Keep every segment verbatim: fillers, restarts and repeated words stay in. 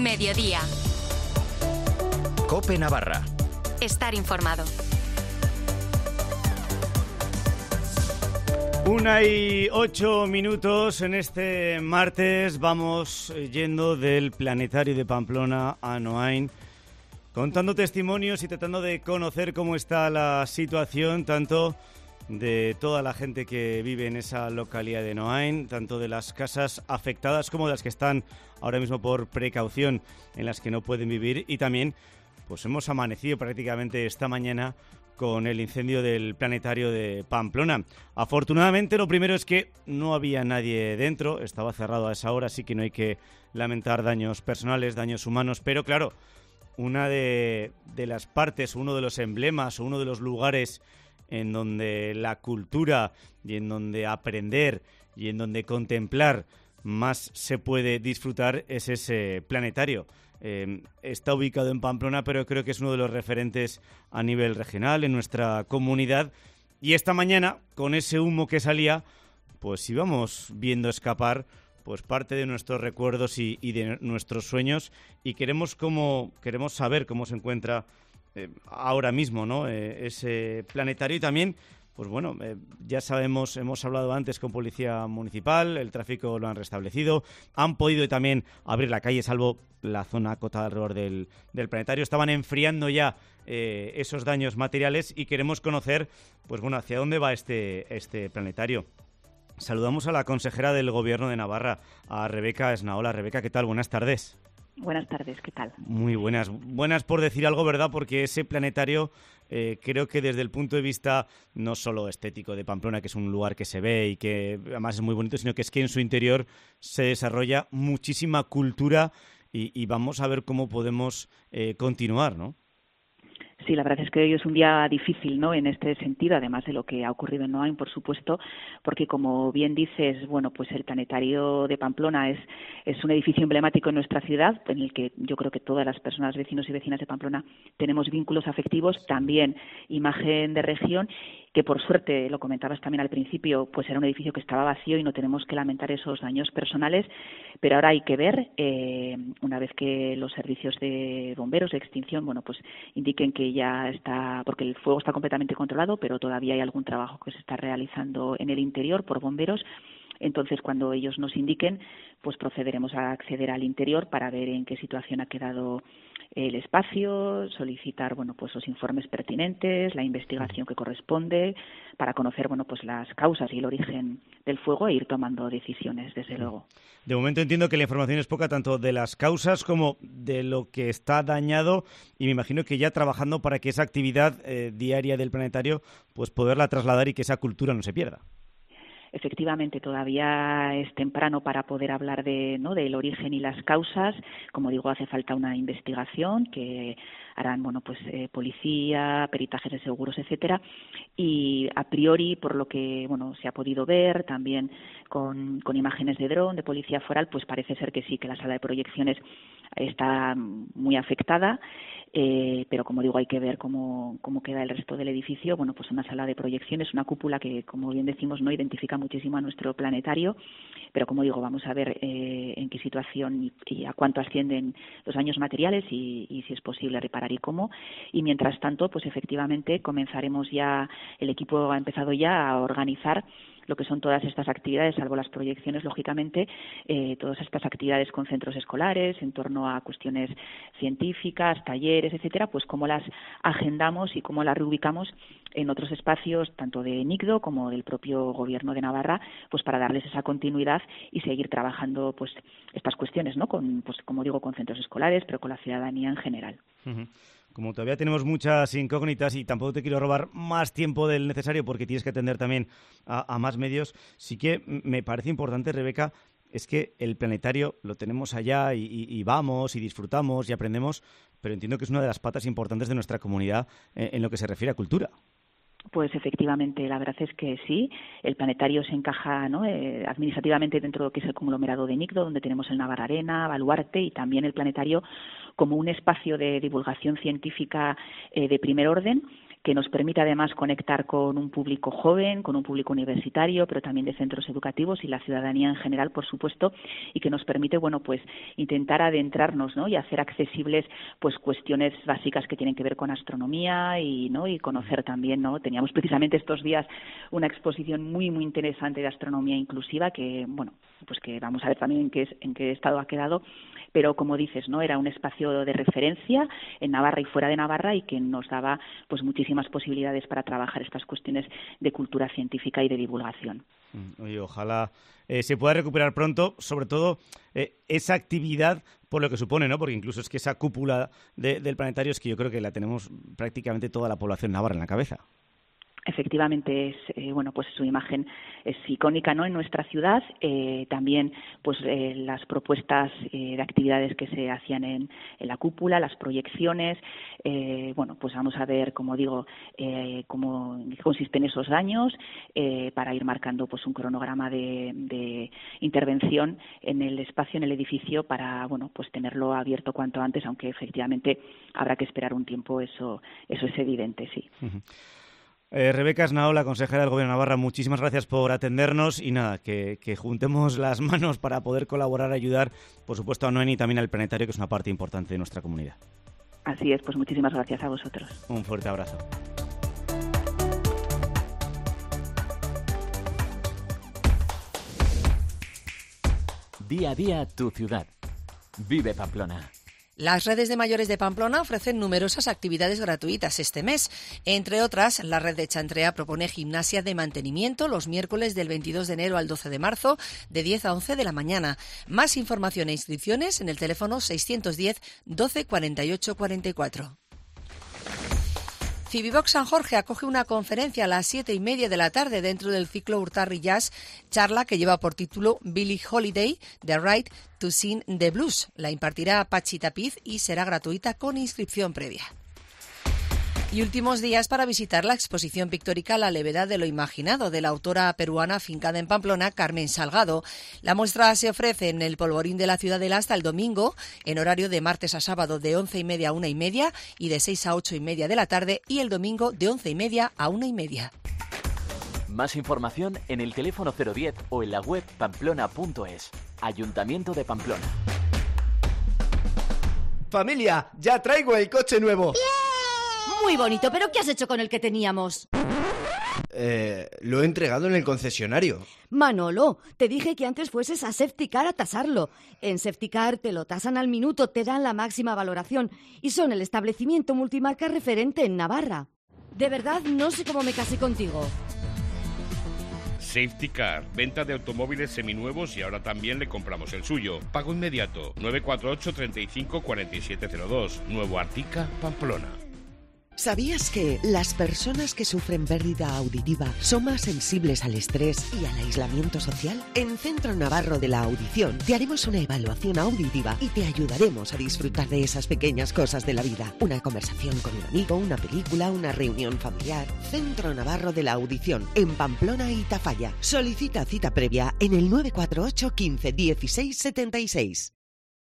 Mediodía. COPE Navarra. Estar informado. Una y ocho minutos en este martes. Vamos yendo del Planetario de Pamplona a Noain, contando testimonios y tratando de conocer cómo está la situación, tanto de toda la gente que vive en esa localidad de Noain, tanto de las casas afectadas como de las que están ahora mismo por precaución en las que no pueden vivir. Y también pues hemos amanecido prácticamente esta mañana con el incendio del Planetario de Pamplona. Afortunadamente, lo primero es que no había nadie dentro, estaba cerrado a esa hora, así que no hay que lamentar daños personales, daños humanos, pero claro, una de, de las partes, uno de los emblemas o uno de los lugares en donde la cultura y en donde aprender y en donde contemplar más se puede disfrutar es ese planetario. Eh, está ubicado en Pamplona, pero creo que es uno de los referentes a nivel regional en nuestra comunidad. Y esta mañana, con ese humo que salía, pues íbamos viendo escapar pues parte de nuestros recuerdos y, y de nuestros sueños. Y queremos cómo, queremos saber cómo se encuentra eh, ahora mismo, ¿no? Eh, ese planetario. Y también, pues bueno, eh, ya sabemos, hemos hablado antes con Policía Municipal, el tráfico lo han restablecido, han podido también abrir la calle, salvo la zona acotada alrededor del, del planetario. Estaban enfriando ya eh, esos daños materiales y queremos conocer, pues bueno, hacia dónde va este, este planetario. Saludamos a la consejera del Gobierno de Navarra, a Rebeca Esnaola. Rebeca, ¿qué tal? Buenas tardes. Buenas tardes, ¿qué tal? Muy buenas. Buenas por decir algo, ¿verdad? Porque ese planetario eh, creo que desde el punto de vista no solo estético de Pamplona, que es un lugar que se ve y que además es muy bonito, sino que es que en su interior se desarrolla muchísima cultura y, y vamos a ver cómo podemos eh, continuar, ¿no? Sí, la verdad es que hoy es un día difícil, ¿no? En este sentido, además de lo que ha ocurrido en Noain, por supuesto, porque como bien dices, bueno, pues el Planetario de Pamplona es, es un edificio emblemático en nuestra ciudad, en el que yo creo que todas las personas, vecinos y vecinas de Pamplona, tenemos vínculos afectivos, también imagen de región, que por suerte, lo comentabas también al principio, pues era un edificio que estaba vacío y no tenemos que lamentar esos daños personales, pero ahora hay que ver, eh, una vez que los servicios de bomberos de extinción, bueno, pues indiquen que ya está, porque el fuego está completamente controlado, pero todavía hay algún trabajo que se está realizando en el interior por bomberos. Entonces, cuando ellos nos indiquen, pues procederemos a acceder al interior para ver en qué situación ha quedado el espacio, solicitar, bueno, pues los informes pertinentes, la investigación que corresponde, para conocer, bueno, pues las causas y el origen del fuego e ir tomando decisiones, desde luego. De momento entiendo que la información es poca, tanto de las causas como de lo que está dañado, y me imagino que ya trabajando para que esa actividad eh, diaria del planetario, pues poderla trasladar y que esa cultura no se pierda. Efectivamente, todavía es temprano para poder hablar de, ¿no?, del origen y las causas. Como digo, hace falta una investigación que harán, bueno, pues eh, policía, peritajes de seguros, etcétera. Y a priori, por lo que, bueno, se ha podido ver, también con, con imágenes de dron, de policía foral, pues parece ser que sí, que la sala de proyecciones está muy afectada. Eh, pero como digo, hay que ver cómo, cómo queda el resto del edificio. Bueno, pues una sala de proyecciones, una cúpula que, como bien decimos, no identifica muchísimo a nuestro planetario, pero como digo, vamos a ver eh, en qué situación y, y a cuánto ascienden los daños materiales y, y si es posible reparar y cómo. Y mientras tanto, pues efectivamente comenzaremos ya, el equipo ha empezado ya a organizar lo que son todas estas actividades, salvo las proyecciones, lógicamente, eh, todas estas actividades con centros escolares, en torno a cuestiones científicas, talleres, etcétera, pues cómo las agendamos y cómo las reubicamos en otros espacios, tanto de NICDO como del propio Gobierno de Navarra, pues para darles esa continuidad y seguir trabajando pues estas cuestiones, ¿no? Con, pues como digo, con centros escolares, pero con la ciudadanía en general. Uh-huh. Como todavía tenemos muchas incógnitas y tampoco te quiero robar más tiempo del necesario porque tienes que atender también a, a más medios, sí que me parece importante, Rebeca, es que el planetario lo tenemos allá y, y, y vamos y disfrutamos y aprendemos, pero entiendo que es una de las patas importantes de nuestra comunidad en, en lo que se refiere a cultura. Pues efectivamente, la verdad es que sí. El planetario se encaja, ¿no?, eh, administrativamente dentro de lo que es el conglomerado de NICDO, donde tenemos el Navarra Arena, Baluarte, y también el planetario como un espacio de divulgación científica eh, de primer orden, que nos permite además conectar con un público joven, con un público universitario, pero también de centros educativos y la ciudadanía en general, por supuesto, y que nos permite, bueno, pues intentar adentrarnos, ¿no?, y hacer accesibles pues cuestiones básicas que tienen que ver con astronomía y, ¿no?, y conocer también, ¿no? Teníamos precisamente estos días una exposición muy muy interesante de astronomía inclusiva que, bueno, pues que vamos a ver también en qué, es, en qué estado ha quedado, pero como dices, ¿no?, era un espacio de referencia en Navarra y fuera de Navarra y que nos daba pues muchísimas posibilidades para trabajar estas cuestiones de cultura científica y de divulgación. Oye, ojalá eh, se pueda recuperar pronto, sobre todo eh, esa actividad por lo que supone, ¿no? Porque incluso es que esa cúpula de, del planetario es que yo creo que la tenemos prácticamente toda la población navarra en la cabeza. Efectivamente es eh, bueno pues su imagen es icónica, ¿no?, en nuestra ciudad. Eh, también pues eh, las propuestas eh, de actividades que se hacían en, en la cúpula, las proyecciones, eh, bueno pues vamos a ver, como digo, eh, cómo consisten esos años eh, para ir marcando pues un cronograma de, de intervención en el espacio, en el edificio, para bueno pues tenerlo abierto cuanto antes, aunque efectivamente habrá que esperar un tiempo, eso eso es evidente, sí. Uh-huh. Eh, Rebeca Esnaola, consejera del Gobierno de Navarra, muchísimas gracias por atendernos y nada, que, que juntemos las manos para poder colaborar, ayudar, por supuesto, a Noén y también al planetario, que es una parte importante de nuestra comunidad. Así es, pues muchísimas gracias a vosotros. Un fuerte abrazo. Día a día tu ciudad. Vive Pamplona. Las redes de mayores de Pamplona ofrecen numerosas actividades gratuitas este mes. Entre otras, la red de Chantrea propone gimnasia de mantenimiento los miércoles del veintidós de enero al doce de marzo, de diez a once de la mañana. Más información e inscripciones en el teléfono seiscientos diez doce cuarenta y ocho cuarenta y cuatro. Cibivox San Jorge acoge una conferencia a las siete y media de la tarde dentro del ciclo Urtarri Jazz, charla que lleva por título Billie Holiday, The Right to Sing the Blues. La impartirá Pachi Tapiz y será gratuita con inscripción previa. Y últimos días para visitar la exposición pictórica La levedad de lo imaginado, de la autora peruana afincada en Pamplona, Carmen Salgado. La muestra se ofrece en el Polvorín de la Ciudadela hasta el domingo, en horario de martes a sábado de once y media a una y media y de seis a ocho y media de la tarde, y el domingo de once y media a una y media. Más información en el teléfono cero diez o en la web pamplona punto es. Ayuntamiento de Pamplona. Familia, ya traigo el coche nuevo. ¡Bien! Muy bonito, pero ¿qué has hecho con el que teníamos? Eh, lo he entregado en el concesionario. Manolo, te dije que antes fueses a Safetycar a tasarlo. En Safetycar te lo tasan al minuto, te dan la máxima valoración y son el establecimiento multimarca referente en Navarra. De verdad, no sé cómo me casé contigo. Safetycar, venta de automóviles seminuevos y ahora también le compramos el suyo. Pago inmediato, nueve cuatro ocho, treinta y cinco, cuarenta y siete cero dos. Nuevo Artica, Pamplona. ¿Sabías que las personas que sufren pérdida auditiva son más sensibles al estrés y al aislamiento social? En Centro Navarro de la Audición te haremos una evaluación auditiva y te ayudaremos a disfrutar de esas pequeñas cosas de la vida. Una conversación con un amigo, una película, una reunión familiar. Centro Navarro de la Audición, en Pamplona y Tafalla. Solicita cita previa en el nueve cuatro ocho, quince, dieciséis, setenta y seis.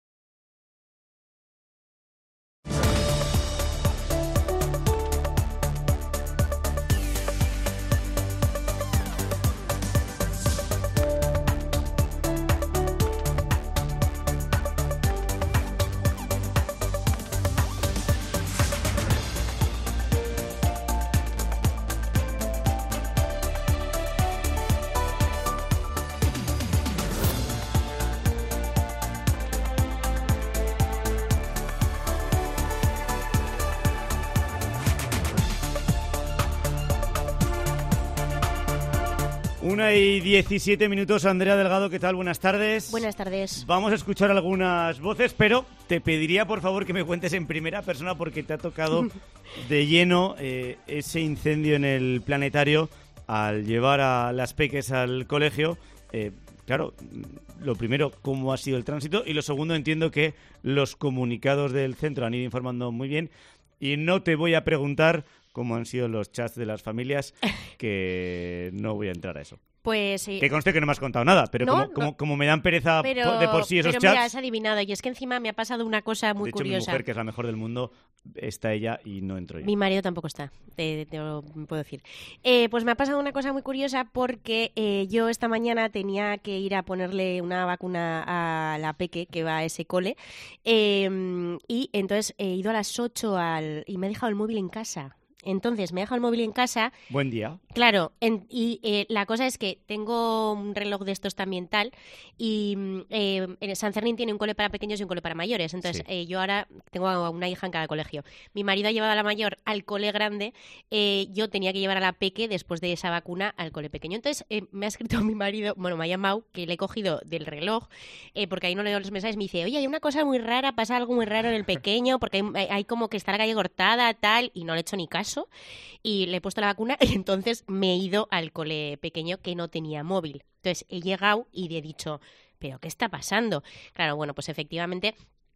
Una y diecisiete minutos, Andrea Delgado, ¿qué tal? Buenas tardes. Buenas tardes. Vamos a escuchar algunas voces, pero te pediría, por favor, que me cuentes en primera persona porque te ha tocado de lleno eh, ese incendio en el planetario al llevar a las peques al colegio. Eh, claro, lo primero, ¿cómo ha sido el tránsito? Y lo segundo, entiendo que los comunicados del centro han ido informando muy bien y no te voy a preguntar cómo han sido los chats de las familias, que no voy a entrar a eso. Pues sí. Que conste que no me has contado nada, pero no, como, no. Como, como me dan pereza pero, de por sí esos pero chats... mira, has adivinado. Y es que encima me ha pasado una cosa muy de hecho, curiosa. mi mujer, que es la mejor del mundo, está ella y no entro yo. Mi marido tampoco está, te, te lo puedo decir. Eh, pues me ha pasado una cosa muy curiosa porque eh, yo esta mañana tenía que ir a ponerle una vacuna a la peque que va a ese cole eh, y entonces he ido a las ocho al, y me he dejado el móvil en casa. Entonces, me he dejado el móvil en casa. Buen día. Claro, en, y eh, la cosa es que tengo un reloj de estos también tal y eh, en San Fermín tiene un cole para pequeños y un cole para mayores. Entonces, sí. eh, yo ahora tengo a una hija en cada colegio. Mi marido ha llevado a la mayor al cole grande, eh, yo tenía que llevar a la peque después de esa vacuna al cole pequeño. Entonces, eh, me ha escrito mi marido, bueno, me ha llamado, que le he cogido del reloj, eh, porque ahí no leo los mensajes, me dice, oye, hay una cosa muy rara, pasa algo muy raro en el pequeño, porque hay, hay como que está la calle cortada, tal, y no le he hecho ni caso. Y le he puesto la vacuna y entonces me he ido al cole pequeño que no tenía móvil. Entonces he llegado y he dicho, ¿pero qué está pasando? Claro, bueno, pues efectivamente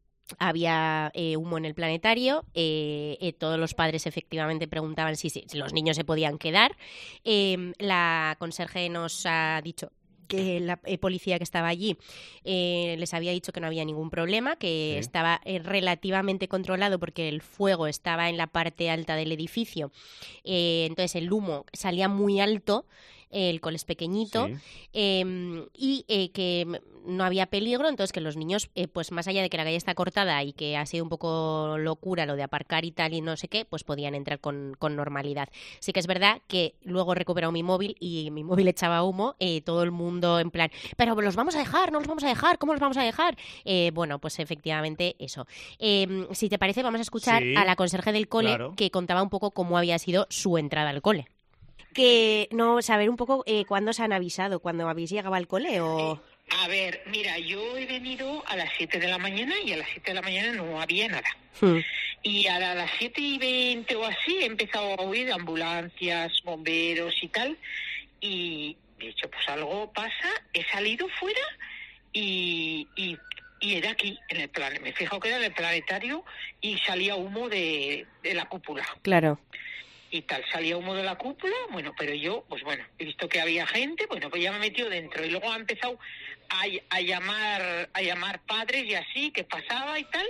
había eh, humo en el planetario, eh, eh, todos los padres efectivamente preguntaban si, si los niños se podían quedar. Eh, la conserje nos ha dicho que la eh, policía que estaba allí eh, les había dicho que no había ningún problema, que sí. estaba eh, relativamente controlado porque el fuego estaba en la parte alta del edificio, eh, entonces el humo salía muy alto, eh, el cole es pequeñito, sí. eh, y eh, que no había peligro, entonces que los niños, eh, pues más allá de que la calle está cortada y que ha sido un poco locura lo de aparcar y tal y no sé qué, pues podían entrar con, con normalidad. Sí que es verdad que luego he recuperado mi móvil y mi móvil echaba humo, eh, todo el mundo en plan, pero los vamos a dejar, no los vamos a dejar, ¿cómo los vamos a dejar? Eh, bueno, pues efectivamente eso. Eh, si te parece, vamos a escuchar sí, a la conserje del cole, claro, que contaba un poco cómo había sido su entrada al cole. Que no, saber un poco eh, cuándo se han avisado, cuándo habéis llegado al cole o... A ver, mira, yo he venido a las siete de la mañana y a las siete de la mañana no había nada. Hmm. Y a las siete y veinte o así he empezado a oír ambulancias, bomberos y tal. Y he dicho, pues algo pasa, he salido fuera y, y, y era aquí, en el plan. Me he fijado que era en el planetario y salía humo de, de la cúpula. Claro. Y tal, salía humo de la cúpula, bueno, pero yo, pues bueno, he visto que había gente, bueno, pues ya me he metido dentro y luego ha empezado a, a llamar a llamar padres y así, que pasaba y tal,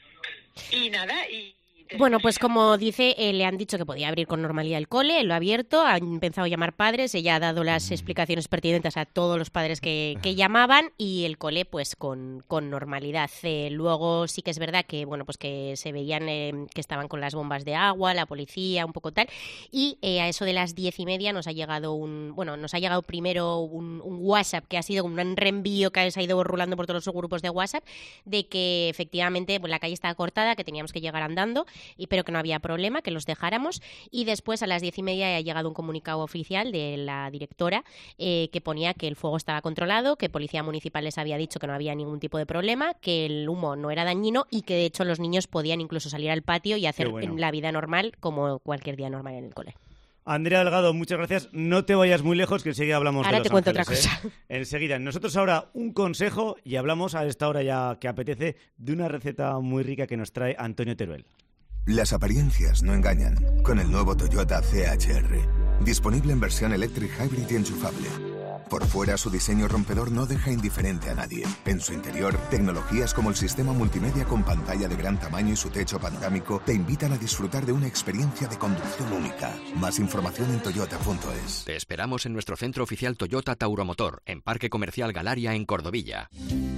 y nada, y... Bueno, pues como dice, eh, le han dicho que podía abrir con normalidad el cole, lo ha abierto, han empezado a llamar padres, ella ha dado las explicaciones pertinentes a todos los padres que, que llamaban y el cole pues con, con normalidad. Eh, luego sí que es verdad que bueno pues que se veían eh, que estaban con las bombas de agua, la policía, un poco tal, y eh, a eso de las diez y media nos ha llegado un, bueno, nos ha llegado primero un, un WhatsApp que ha sido un reenvío que se ha ido rulando por todos los grupos de WhatsApp de que efectivamente pues, la calle estaba cortada, que teníamos que llegar andando, y pero que no había problema, que los dejáramos. Y después a las diez y media ha llegado un comunicado oficial de la directora eh, que ponía que el fuego estaba controlado, que Policía Municipal les había dicho que no había ningún tipo de problema, que el humo no era dañino y que de hecho los niños podían incluso salir al patio y hacer bueno. la vida normal como cualquier día normal en el cole. Andrea Delgado, muchas gracias. No te vayas muy lejos, que enseguida hablamos ahora de Los te cuento Ángeles, otra cosa. ¿eh? Enseguida. Nosotros ahora un consejo y hablamos a esta hora ya que apetece de una receta muy rica que nos trae Antonio Teruel. Las apariencias no engañan. Con el nuevo Toyota C H R. Disponible en versión Electric Hybrid y enchufable. Por fuera, su diseño rompedor no deja indiferente a nadie. En su interior, tecnologías como el sistema multimedia con pantalla de gran tamaño y su techo panorámico te invitan a disfrutar de una experiencia de conducción única. Más información en toyota punto es. Te esperamos en nuestro centro oficial Toyota Tauromotor, en Parque Comercial Galaria, en Cordovilla.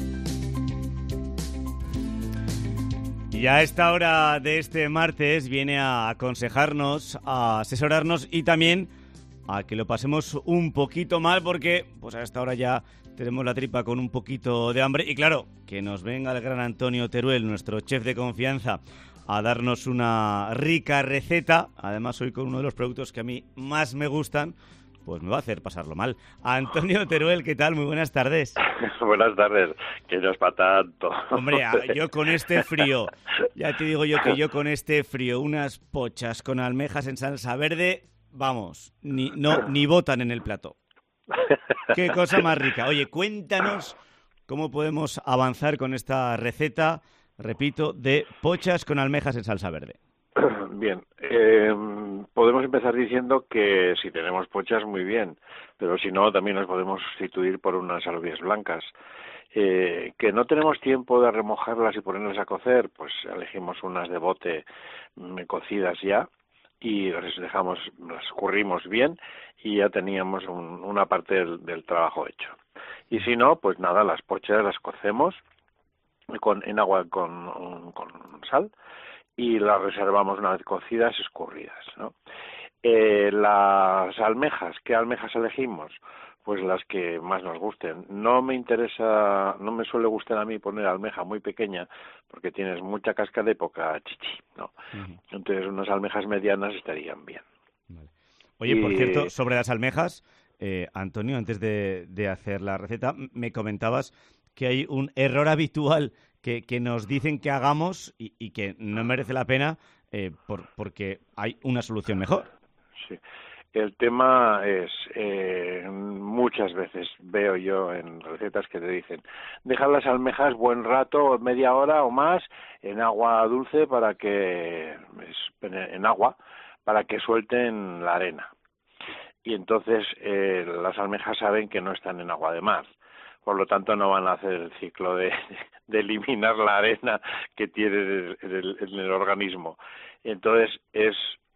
Y a esta hora de este martes viene a aconsejarnos, a asesorarnos y también a que lo pasemos un poquito mal porque pues a esta hora ya tenemos la tripa con un poquito de hambre y claro, que nos venga el gran Antonio Teruel, nuestro chef de confianza, a darnos una rica receta, además hoy con uno de los productos que a mí más me gustan, pues me va a hacer pasarlo mal. Antonio Teruel, ¿qué tal? Muy buenas tardes. Buenas tardes, que no es para tanto. Hombre, yo con este frío, ya te digo yo que yo con este frío, unas pochas con almejas en salsa verde, vamos, ni no ni botan en el plato. Qué cosa más rica. Oye, cuéntanos cómo podemos avanzar con esta receta, repito, de pochas con almejas en salsa verde. Bien, eh, podemos empezar diciendo que si tenemos pochas, muy bien, pero si no, también las podemos sustituir por unas alubias blancas. Eh, que no tenemos tiempo de remojarlas y ponerlas a cocer, pues elegimos unas de bote mm, cocidas ya y las dejamos, las escurrimos bien y ya teníamos un, una parte del, del trabajo hecho. Y si no, pues nada, las pochas las cocemos con, en agua con, con sal y las reservamos una vez cocidas, escurridas, ¿no? Eh, las almejas, ¿qué almejas elegimos? Pues las que más nos gusten. No me interesa, no me suele gustar a mí poner almeja muy pequeña porque tienes mucha cáscara y poca chichi, ¿no? Uh-huh. Entonces unas almejas medianas estarían bien. Vale. Oye, y... por cierto, sobre las almejas, eh, Antonio, antes de, de hacer la receta, me comentabas que hay un error habitual que, que nos dicen que hagamos y, y que no merece la pena eh, por, porque hay una solución mejor. Sí. El tema es, eh, muchas veces veo yo en recetas que te dicen, dejar las almejas buen rato, media hora o más, en agua dulce para que, en agua, para que suelten la arena. Y entonces eh, las almejas saben que no están en agua de mar. Por lo tanto, no van a hacer el ciclo de, de eliminar la arena que tiene en el, en el organismo. Entonces, es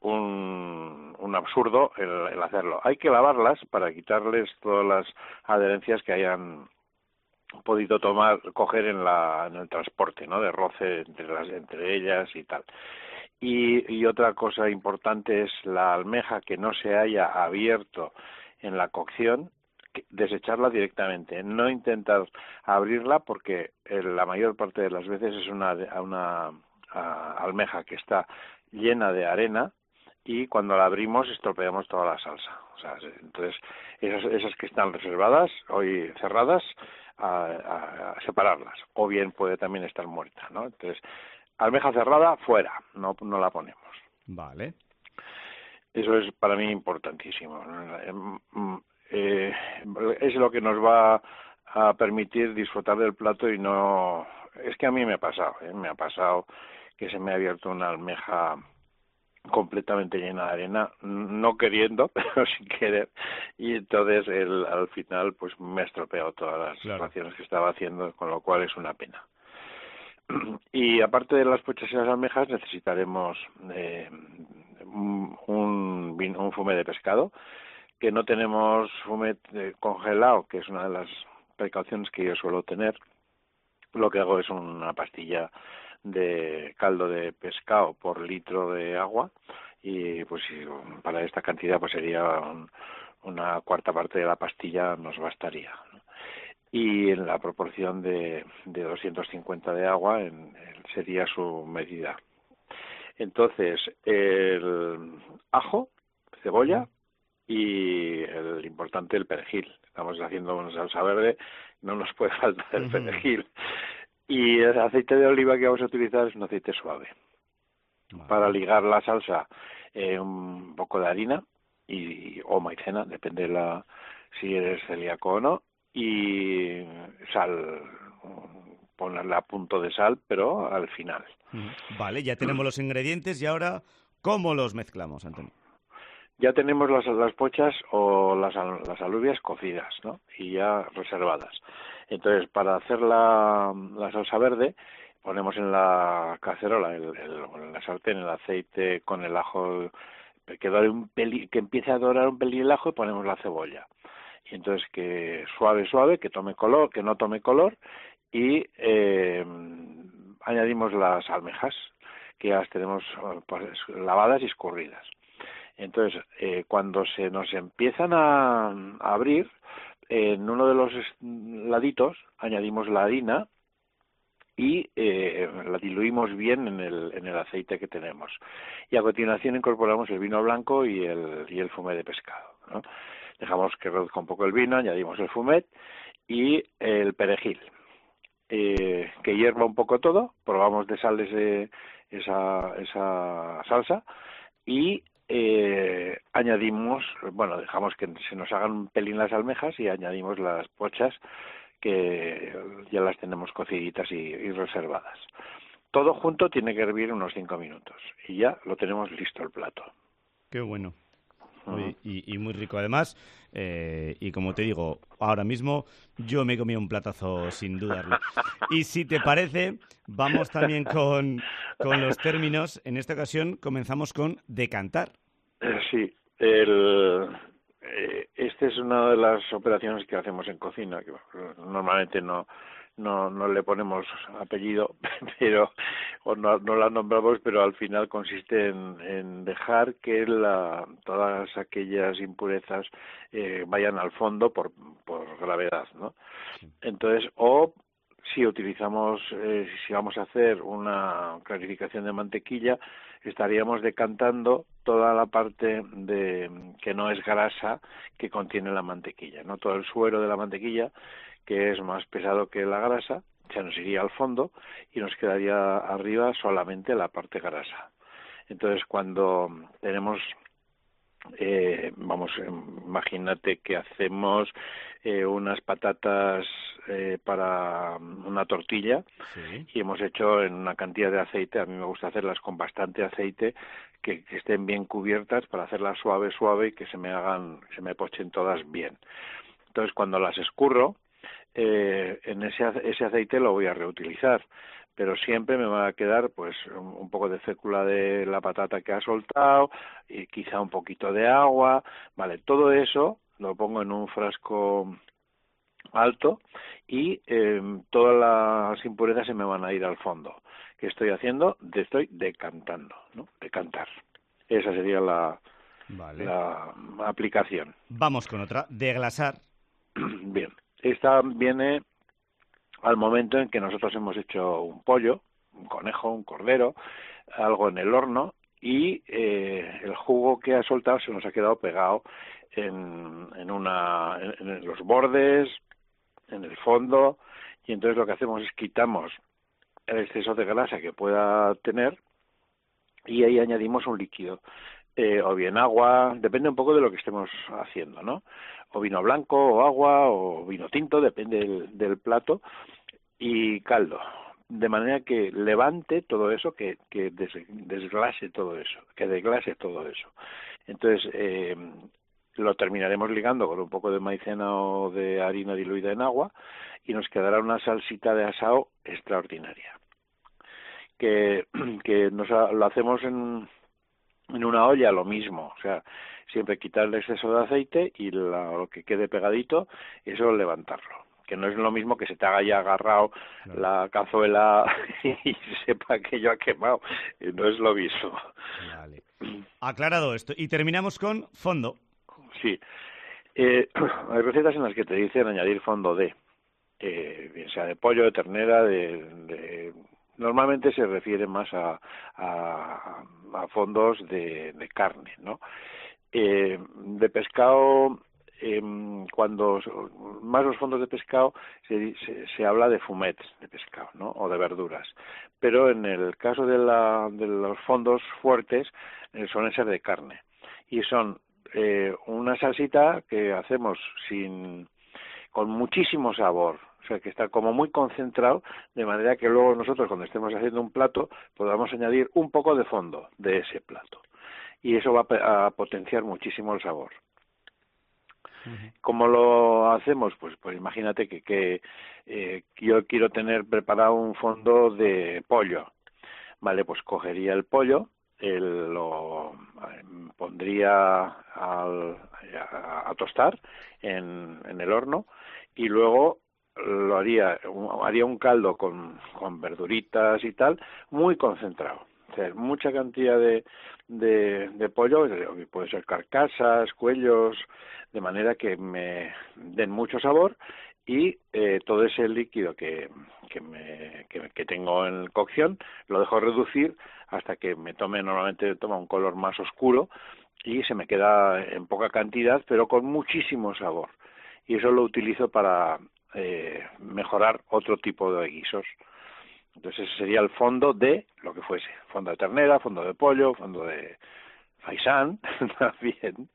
un, un absurdo el, el hacerlo. Hay que lavarlas para quitarles todas las adherencias que hayan podido tomar, coger en, la, en el transporte, ¿no? De roce entre, las, entre ellas y tal. Y, y otra cosa importante es la almeja que no se haya abierto en la cocción, desecharla directamente, no intentar abrirla porque la mayor parte de las veces es una, una a, almeja que está llena de arena y cuando la abrimos estropeamos toda la salsa. O sea, entonces esas, esas que están reservadas, hoy cerradas, a, a, a separarlas, o bien puede también estar muerta, ¿no? Entonces, almeja cerrada, fuera, no, no la ponemos. Vale. Eso es para mí importantísimo. Eh, es lo que nos va a permitir disfrutar del plato y no... Es que a mí me ha pasado, ¿eh? me ha pasado que se me ha abierto una almeja completamente llena de arena, no queriendo, pero sin querer, y entonces el, al final pues me ha estropeado todas las claro. raciones que estaba haciendo, con lo cual es una pena. Y aparte de las pochas y las almejas necesitaremos eh, un, un, un fumet de pescado, que no tenemos fumet eh, congelado, que es una de las precauciones que yo suelo tener. Lo que hago es una pastilla de caldo de pescado por litro de agua y pues para esta cantidad pues sería un, una cuarta parte de la pastilla nos bastaría, ¿no? Y en la proporción de, de doscientos cincuenta de agua en, en, sería su medida. Entonces el ajo, cebolla y el importante el perejil. Estamos haciendo una salsa verde, no nos puede faltar el perejil. Y el aceite de oliva que vamos a utilizar es un aceite suave. Vale. Para ligar la salsa, eh, un poco de harina y o maicena, depende de la si eres celíaco o no, y sal, ponerle a punto de sal, pero al final. Vale, ya tenemos los ingredientes y ahora, ¿cómo los mezclamos, Antonio? Ya tenemos las, las pochas o las, las alubias cocidas, ¿no? Y ya reservadas. Entonces, para hacer la, la salsa verde, ponemos en la cacerola, el, el, en la sartén, el aceite con el ajo, que, dore un peli, que empiece a dorar un pelín el ajo y ponemos la cebolla. Y entonces que suave, suave, que tome color, que no tome color, y eh, añadimos las almejas, que ya las tenemos pues, lavadas y escurridas. Entonces, eh, cuando se nos empiezan a, a abrir, en uno de los laditos añadimos la harina y eh, la diluimos bien en el, en el aceite que tenemos. Y a continuación incorporamos el vino blanco y el, y el fumet de pescado, ¿no? Dejamos que reduzca un poco el vino, añadimos el fumet y el perejil. Eh, que hierva un poco todo, probamos de sal ese, esa, esa salsa y eh, añadimos, bueno, dejamos que se nos hagan un pelín las almejas y añadimos las pochas que ya las tenemos cociditas y, y reservadas. Todo junto tiene que hervir unos cinco minutos y ya lo tenemos listo el plato. Qué bueno. Oye, y, y muy rico además. Eh, y como te digo, ahora mismo yo me he comido un platazo sin dudarlo. Y si te parece, vamos también con, con los términos. En esta ocasión comenzamos con decantar. Sí, el, eh, esta es una de las operaciones que hacemos en cocina, que normalmente no no no le ponemos apellido, pero o no, no la nombramos, pero al final consiste en, en dejar que la, todas aquellas impurezas eh, vayan al fondo por, por gravedad, ¿no? Entonces, o si utilizamos, eh, si vamos a hacer una clarificación de mantequilla, estaríamos decantando toda la parte de que no es grasa que contiene la mantequilla, ¿no? Todo el suero de la mantequilla, que es más pesado que la grasa, se nos iría al fondo y nos quedaría arriba solamente la parte grasa. Entonces, cuando tenemos, eh, vamos, imagínate que hacemos eh, unas patatas eh, para una tortilla, sí, y hemos hecho en una cantidad de aceite, a mí me gusta hacerlas con bastante aceite, que, que estén bien cubiertas para hacerlas suave, suave y que se me hagan, se me pochen todas bien. Entonces, cuando las escurro, Eh, en ese, ese aceite lo voy a reutilizar, pero siempre me va a quedar pues un, un poco de fécula de la patata que ha soltado y quizá un poquito de agua, vale, todo eso lo pongo en un frasco alto y eh, todas las impurezas se me van a ir al fondo. ¿Qué estoy haciendo? De, estoy decantando, ¿no? Decantar. Esa sería la, vale, la aplicación. Vamos con otra, deglasar. Bien. Esta viene al momento en que nosotros hemos hecho un pollo, un conejo, un cordero, algo en el horno y eh, el jugo que ha soltado se nos ha quedado pegado en, en, una, en, en los bordes, en el fondo, y entonces lo que hacemos es quitamos el exceso de grasa que pueda tener y ahí añadimos un líquido. Eh, o bien agua, depende un poco de lo que estemos haciendo, ¿no? O vino blanco, o agua, o vino tinto, depende del, del plato, y caldo, de manera que levante todo eso, que, que des, desglase todo eso, que desglase todo eso. Entonces, eh, lo terminaremos ligando con un poco de maicena o de harina diluida en agua, y nos quedará una salsita de asao extraordinaria. Que, que nos, lo hacemos en... En una olla lo mismo, o sea, siempre quitar el exceso de aceite y la, lo que quede pegadito, eso levantarlo. Que no es lo mismo que se te haga ya agarrado, claro, la cazuela y sepa que yo ha quemado. No es lo mismo. Vale. Aclarado esto. Y terminamos con fondo. Sí. Eh, hay recetas en las que te dicen añadir fondo de, eh, bien sea de pollo, de ternera, de... de normalmente se refiere más a, a, a fondos de, de carne, ¿no? Eh, de pescado, eh, cuando más los fondos de pescado se, se, se habla de fumets de pescado, ¿no? O de verduras. Pero en el caso de, la, de los fondos fuertes eh, suelen ser de carne y son eh, una salsita que hacemos sin con muchísimo sabor. O sea, que está como muy concentrado, de manera que luego nosotros, cuando estemos haciendo un plato, podamos añadir un poco de fondo de ese plato. Y eso va a potenciar muchísimo el sabor. Uh-huh. ¿Cómo lo hacemos? Pues, pues imagínate que, que eh, yo quiero tener preparado un fondo de pollo. Vale, pues cogería el pollo, el, lo eh, pondría al, a, a tostar en, en el horno y luego lo haría, haría un caldo con, con verduritas y tal, muy concentrado. O sea, mucha cantidad de, de, de pollo, puede ser carcasas, cuellos, de manera que me den mucho sabor y eh, todo ese líquido que, que, me, que, que tengo en cocción lo dejo reducir hasta que me tome, normalmente toma un color más oscuro y se me queda en poca cantidad, pero con muchísimo sabor. Y eso lo utilizo para Eh, mejorar otro tipo de guisos. Entonces ese sería el fondo de lo que fuese, fondo de ternera, fondo de pollo, fondo de faisán también.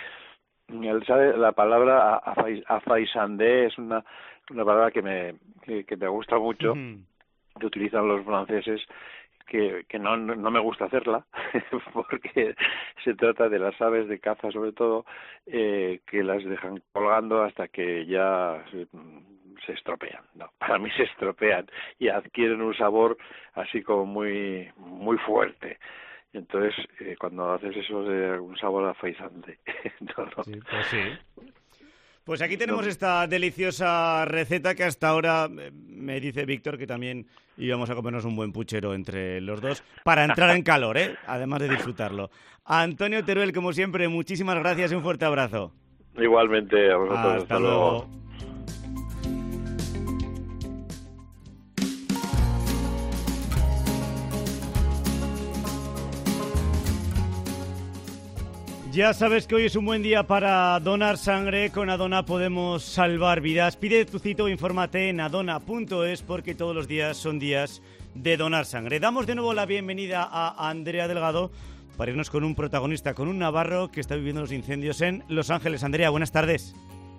El, ¿sabe? La palabra afaisandé es una, una palabra que me, que, que me gusta mucho, uh-huh, que utilizan los franceses que, que no, no me gusta hacerla, porque se trata de las aves de caza sobre todo, eh, que las dejan colgando hasta que ya se, se estropean. No, para mí se estropean y adquieren un sabor así como muy, muy fuerte. Entonces, eh, cuando haces eso de un sabor afaisante. no, no. Sí, pues sí. Pues aquí tenemos no. esta deliciosa receta que hasta ahora me dice Víctor que también íbamos a comernos un buen puchero entre los dos para entrar en calor, ¿eh? Además de disfrutarlo. Antonio Teruel, como siempre, muchísimas gracias y un fuerte abrazo. Igualmente, a vosotros. Hasta, hasta luego. luego. Ya sabes que hoy es un buen día para donar sangre. Con Adona podemos salvar vidas. Pide tu cita o infórmate en adona punto es porque todos los días son días de donar sangre. Damos de nuevo la bienvenida a Andrea Delgado para irnos con un protagonista, con un navarro que está viviendo los incendios en Los Ángeles. Andrea, buenas tardes.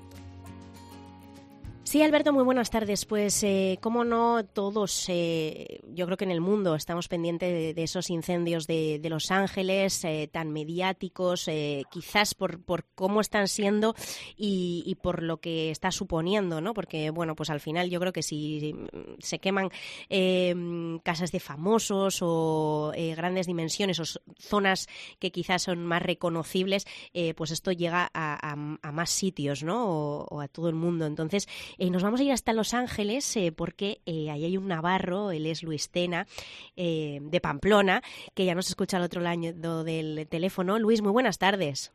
Sí, Alberto, muy buenas tardes. Pues, eh, cómo no, todos, eh, yo creo que en el mundo estamos pendientes de, de esos incendios de, de Los Ángeles, eh, tan mediáticos, eh, quizás por, por cómo están siendo y, y por lo que está suponiendo, ¿no? Porque, bueno, pues al final yo creo que si se queman eh, casas de famosos o eh, grandes dimensiones o zonas que quizás son más reconocibles, eh, pues esto llega a, a, a más sitios, ¿no? O, o a todo el mundo. Entonces, Eh, nos vamos a ir hasta Los Ángeles eh, porque eh, ahí hay un navarro, él es Luis Tena, eh, de Pamplona, que ya nos escucha al otro lado del teléfono. Luis, muy buenas tardes.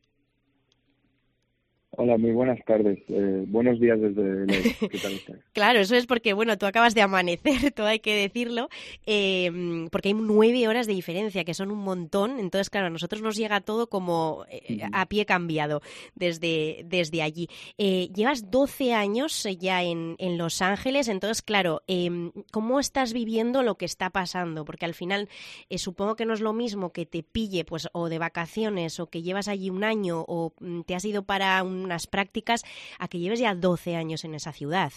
Hola, muy buenas tardes. Eh, buenos días desde Ley. ¿Qué tal estás? Claro, eso es porque, bueno, tú acabas de amanecer, todo hay que decirlo, eh, porque hay nueve horas de diferencia, que son un montón. Entonces, claro, a nosotros nos llega todo como eh, a pie cambiado desde, desde allí. Eh, llevas doce años ya en, en Los Ángeles, entonces, claro, eh, ¿cómo estás viviendo lo que está pasando? Porque al final, eh, supongo que no es lo mismo que te pille, pues, o de vacaciones, o que llevas allí un año, o te has ido para un unas prácticas, a que lleves ya doce años en esa ciudad.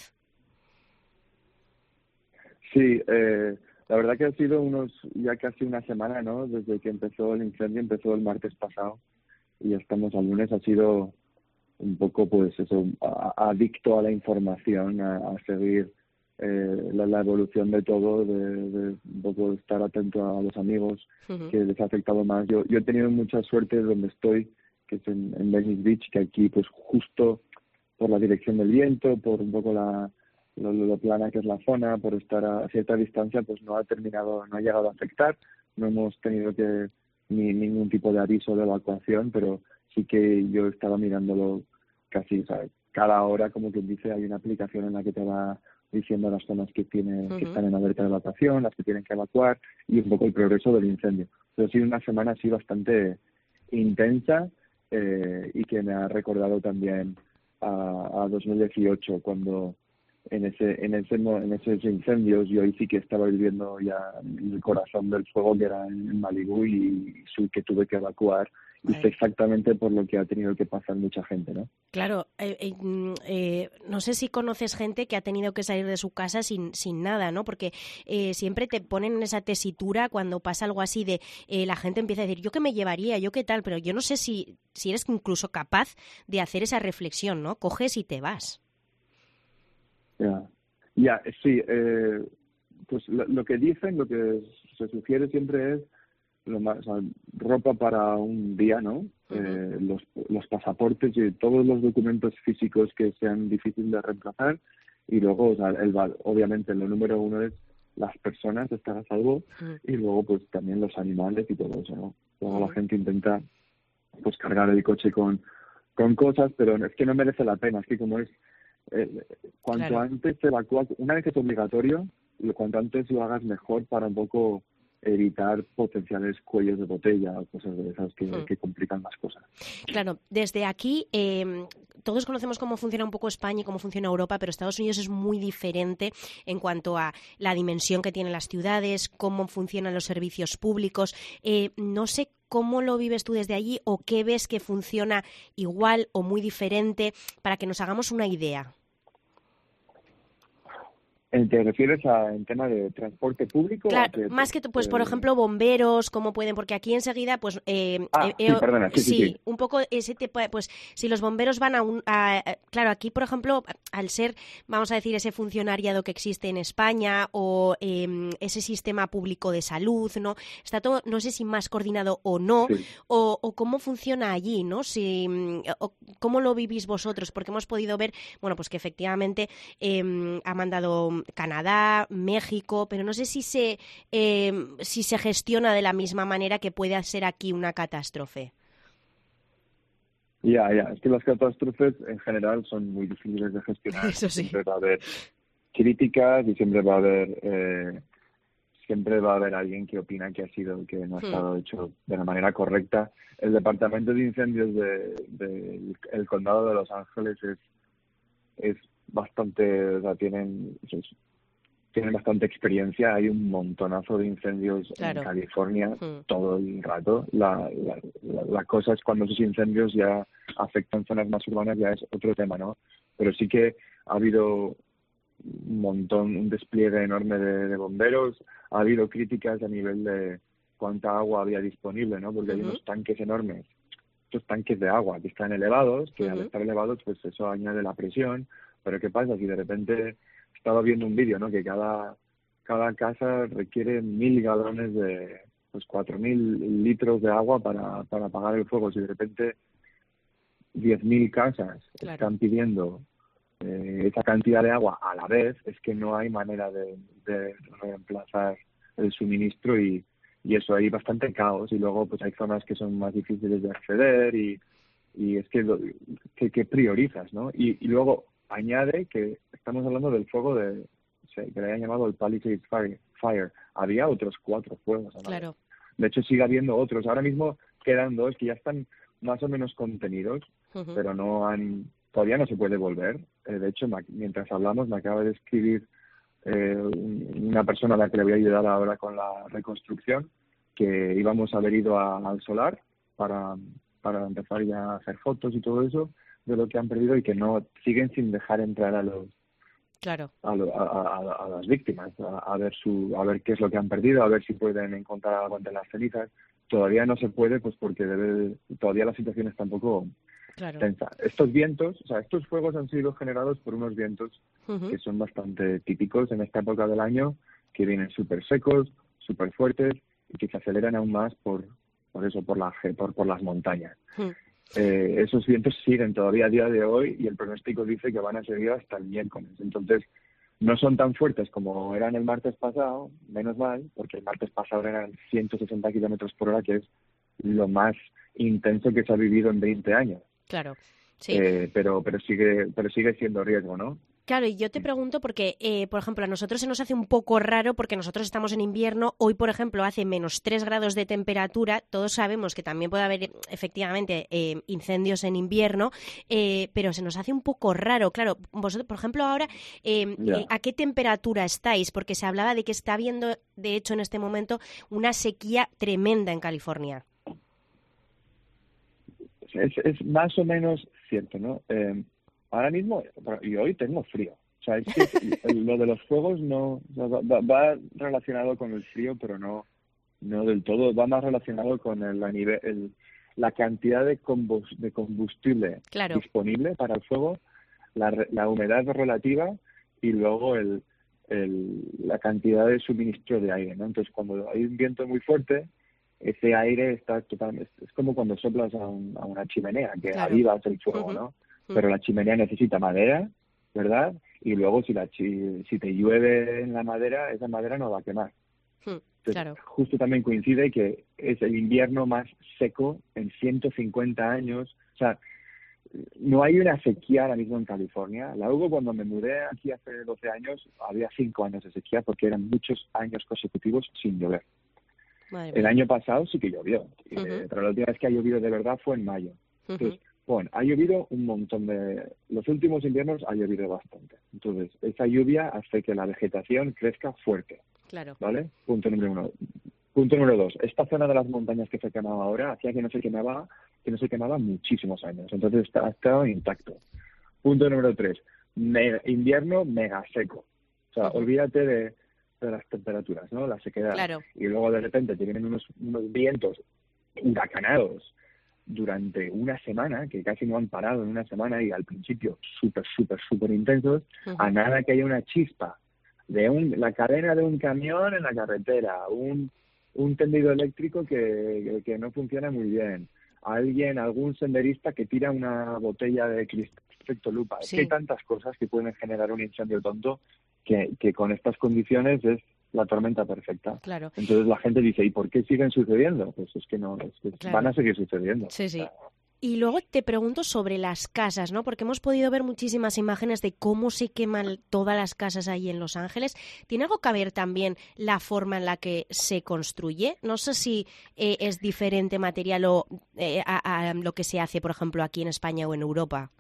Sí, eh, la verdad que ha sido unos ya casi una semana, ¿no? Desde que empezó el incendio, empezó el martes pasado y ya estamos al lunes. Ha sido un poco, pues eso, a, a adicto a la información, a, a seguir eh, la, la evolución de todo, de, de un poco estar atento a los amigos uh-huh. que les ha afectado más. Yo, yo he tenido mucha suerte donde estoy, que es en, en Venice Beach, que aquí pues justo por la dirección del viento, por un poco la lo, lo plana que es la zona, por estar a cierta distancia, pues no ha terminado, no ha llegado a afectar. No hemos tenido que ni ningún tipo de aviso de evacuación, pero sí que yo estaba mirándolo casi, ¿sabes? Cada hora, como quien dice, hay una aplicación en la que te va diciendo las zonas que tienen, uh-huh. que están en alerta de evacuación, las que tienen que evacuar y un poco el progreso del incendio. Pero ha sido una semana así bastante intensa. Eh, y que me ha recordado también a, a dos mil dieciocho, cuando en ese en ese en esos incendios yo ahí sí que estaba viviendo ya en el corazón del fuego, que era en Malibú, y sí que tuve que evacuar. Y sé exactamente por lo que ha tenido que pasar mucha gente, ¿no? Claro, eh, eh, eh, no sé si conoces gente que ha tenido que salir de su casa sin sin nada, ¿no? Porque eh, siempre te ponen en esa tesitura cuando pasa algo así de eh, la gente empieza a decir, ¿yo qué me llevaría? ¿Yo qué tal? Pero yo no sé si, si eres incluso capaz de hacer esa reflexión, ¿no? Coges y te vas. Ya, yeah. yeah, sí. Eh, pues lo, lo que dicen, lo que se sugiere siempre es lo más, o sea, ropa para un día, ¿no? Uh-huh. Eh, los, los pasaportes y todos los documentos físicos que sean difíciles de reemplazar. Y luego, o sea, el, obviamente, lo número uno es las personas, estar a salvo, uh-huh. y luego, pues, también los animales y todo eso, ¿no? Luego uh-huh. la gente intenta, pues, cargar el coche con, con cosas, pero es que no merece la pena. Es que como es, eh, cuanto claro. antes se evacúa, una vez que es obligatorio, cuanto antes lo hagas mejor para un poco evitar potenciales cuellos de botella o cosas de esas que, mm. que complican las cosas. Claro, desde aquí eh, todos conocemos cómo funciona un poco España y cómo funciona Europa, pero Estados Unidos es muy diferente en cuanto a la dimensión que tienen las ciudades, cómo funcionan los servicios públicos. Eh, no sé cómo lo vives tú desde allí o qué ves que funciona igual o muy diferente para que nos hagamos una idea. ¿Te refieres a en tema de transporte público? Claro, que, más que, pues, eh, por ejemplo, bomberos, ¿cómo pueden? Porque aquí enseguida, pues... Eh, ah, eh, sí, perdona, sí, sí, sí, sí. un poco ese tipo, pues, si los bomberos van a un... A, claro, aquí, por ejemplo, al ser, vamos a decir, ese funcionariado que existe en España o eh, ese sistema público de salud, ¿no? Está todo, no sé si más coordinado o no, Sí. o, o cómo funciona allí, ¿no? Si, o cómo lo vivís vosotros, porque hemos podido ver, bueno, pues que efectivamente eh, ha mandado Canadá, México, pero no sé si se eh, si se gestiona de la misma manera que puede ser aquí una catástrofe. Ya, ya, es que las catástrofes en general son muy difíciles de gestionar. Eso sí. Siempre va a haber críticas y siempre va a haber eh, siempre va a haber alguien que opina que ha sido que no ha estado hecho de la manera correcta. El departamento de incendios de, de el condado de Los Ángeles es es bastante, o sea, tienen es, tienen bastante experiencia. Hay un montonazo de incendios Claro. en California Mm. todo el rato. La, la, la, la cosa es cuando esos incendios ya afectan zonas más urbanas, ya es otro tema, ¿no? Pero sí que ha habido un montón, un despliegue enorme de, de bomberos. Ha habido críticas a nivel de cuánta agua había disponible, ¿no? Porque hay Ujú. unos tanques enormes, estos tanques de agua que están elevados, que al Ujú. estar elevados, pues eso añade la presión. Pero ¿qué pasa? Si de repente estaba viendo un vídeo, ¿no? Que cada cada casa requiere mil galones de, pues cuatro mil litros de agua para, para apagar el fuego. Si de repente diez mil casas Claro. están pidiendo eh, esa cantidad de agua a la vez, es que no hay manera de, de reemplazar el suministro y, y eso, hay bastante caos. Y luego pues hay zonas que son más difíciles de acceder y, y es que, lo, que, que priorizas, ¿no? Y, y luego añade que estamos hablando del fuego de, que le hayan llamado el Palisades Fire. Fire. Había otros cuatro fuegos. ¿no? Claro. De hecho, sigue habiendo otros. Ahora mismo quedan dos que ya están más o menos contenidos, Ujú. pero no han, todavía no se puede volver. Eh, de hecho, me- mientras hablamos, me acaba de escribir eh, un- una persona a la que le voy a ayudar ahora con la reconstrucción, que íbamos a haber ido a- al solar para, para empezar ya a hacer fotos y todo eso de lo que han perdido y que no siguen sin dejar entrar a los Claro. a, lo- a, a- a las víctimas, a, a ver su, a ver qué es lo que han perdido, a ver si pueden encontrar algo entre las cenizas. Todavía no se puede, pues porque debe, todavía la situación está un poco Claro. tensa. Estos vientos, o sea, estos fuegos han sido generados por unos vientos Ujú. que son bastante típicos en esta época del año, que vienen súper secos, súper fuertes y que se aceleran aún más por, por eso, por, la, por, por las montañas. Mm. Eh, esos vientos siguen todavía a día de hoy y el pronóstico dice que van a seguir hasta el miércoles. Entonces, no son tan fuertes como eran el martes pasado, menos mal, porque el martes pasado eran ciento sesenta kilómetros por hora, que es lo más intenso que se ha vivido en veinte años. Claro. Sí. Eh, pero pero sigue pero sigue siendo riesgo, ¿no? Claro, y yo te pregunto porque, eh, por ejemplo, a nosotros se nos hace un poco raro porque nosotros estamos en invierno. Hoy, por ejemplo, hace menos tres grados de temperatura. Todos sabemos que también puede haber, efectivamente, eh, incendios en invierno, eh, pero se nos hace un poco raro. Claro, vosotros, por ejemplo, ahora, eh, Ya. eh, ¿a qué temperatura estáis? Porque se hablaba de que está habiendo, de hecho, en este momento, una sequía tremenda en California. Es, es más o menos cierto, ¿no? Eh, ahora mismo, y hoy tengo frío. O sea, es que lo de los fuegos no o sea, va, va relacionado con el frío, pero no no del todo. Va más relacionado con el, la, nivel, el, la cantidad de, combus, de combustible Claro. disponible para el fuego, la, re- la humedad relativa y luego el, el, la cantidad de suministro de aire, ¿no? Entonces, cuando hay un viento muy fuerte, ese aire está totalmente... Es como cuando soplas a, un- a una chimenea, que Claro. avivas el fuego, Ujú. ¿no? Ujú. Pero la chimenea necesita madera, ¿verdad? Y luego si la chi- si te llueve en la madera, esa madera no va a quemar. Mm, Entonces, Claro. justo también coincide que es el invierno más seco en ciento cincuenta años. O sea, no hay una sequía ahora mismo en California. La hubo cuando me mudé aquí hace doce años, había cinco años de sequía porque eran muchos años consecutivos sin llover. Madre El mía. año pasado sí que llovió, Ujú. eh, pero la última vez que ha llovido de verdad fue en mayo. Ujú. Entonces, bueno, ha llovido un montón de... Los últimos inviernos ha llovido bastante. Entonces, esa lluvia hace que la vegetación crezca fuerte, Claro. ¿vale? Punto número uno. Punto número dos. Esta zona de las montañas que se quemaba ahora hacía que no se quemaba, que no se quemaba muchísimos años. Entonces, está, ha estado intacto. Punto número tres. Me- invierno mega seco. O sea, Ujú. olvídate de, de las temperaturas, ¿no? La sequedad. Claro. Y luego de repente te vienen unos, unos vientos huracanados durante una semana, que casi no han parado en una semana y al principio súper, súper, súper intensos, Ujú. a nada que haya una chispa de un, la cadena de un camión en la carretera, un, un tendido eléctrico que, que no funciona muy bien, alguien, algún senderista que tira una botella de cristal efecto lupa. Es Sí. que hay tantas cosas que pueden generar un incendio tonto que, que con estas condiciones es la tormenta perfecta. Claro. Entonces la gente dice, ¿y por qué siguen sucediendo? Pues es que no, es que Claro. van a seguir sucediendo. Sí, sí. Y luego te pregunto sobre las casas, ¿no? Porque hemos podido ver muchísimas imágenes de cómo se queman todas las casas ahí en Los Ángeles. ¿Tiene algo que ver también la forma en la que se construye? No sé si eh, es diferente material o eh, a, a lo que se hace, por ejemplo, aquí en España o en Europa.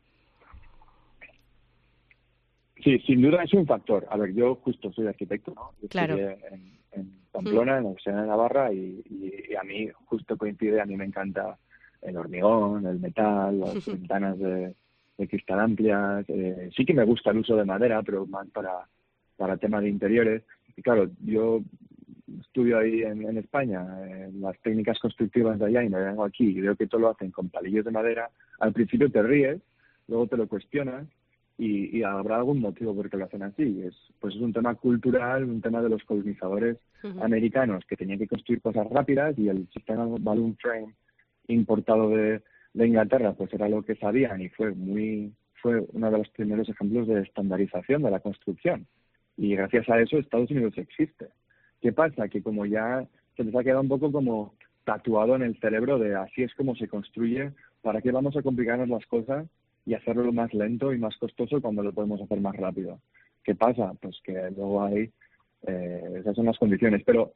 Sí, sin duda es un factor. A ver, yo justo soy arquitecto, ¿no? Yo Claro. estudié en, en Pamplona, en la Universidad de Navarra, y, y, y a mí justo coincide, a mí me encanta el hormigón, el metal, las ventanas de, de cristal amplias. Eh, sí que me gusta el uso de madera, pero más para, para temas de interiores. Y claro, yo estudio ahí en, en España, eh, las técnicas constructivas de allá, y me vengo aquí y veo que todo lo hacen con palillos de madera. Al principio te ríes, luego te lo cuestionas, y, y habrá algún motivo por qué lo hacen así. Es, pues es un tema cultural, un tema de los colonizadores Ujú. americanos que tenían que construir cosas rápidas, y el sistema balloon frame importado de, de Inglaterra pues era lo que sabían, y fue muy fue uno de los primeros ejemplos de estandarización de la construcción, y gracias a eso Estados Unidos existe. ¿Qué pasa? Que como ya se les ha quedado un poco como tatuado en el cerebro de así es como se construye, ¿para qué vamos a complicarnos las cosas y hacerlo más lento y más costoso cuando lo podemos hacer más rápido? ¿Qué pasa? Pues que luego hay eh, esas son las condiciones, pero